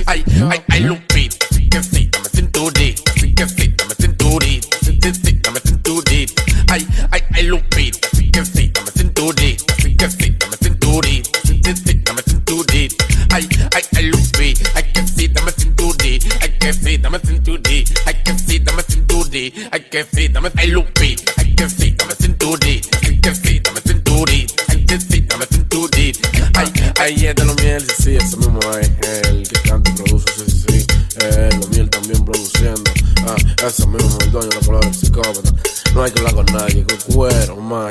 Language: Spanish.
Ay, Lupita, que sí, dame cinturita, sí que sí, dame cinturita, sí, sí, sí, dame cinturita. Ay, Lupita, que sí, dame cinturita, sí que sí, dame cinturita, sí, sí, sí, dame cinturita. Ay, Lupita, ay, que sí, dame cinturita, ay, que sí, dame cinturita, ay, que sí, dame cinturita, ay, que sí, dame, ay, Lupita, ay, que sí, dame cinturita, ay, que sí, dame cinturita, ay, que sí, dame cinturita. Ay, es de los miel, sí, sí, ese mismo es el que canta y produce, sí, sí, los miel también produciendo, ese mismo es el dueño de la palabra psicópata. No hay que hablar con nadie, con cuero, más.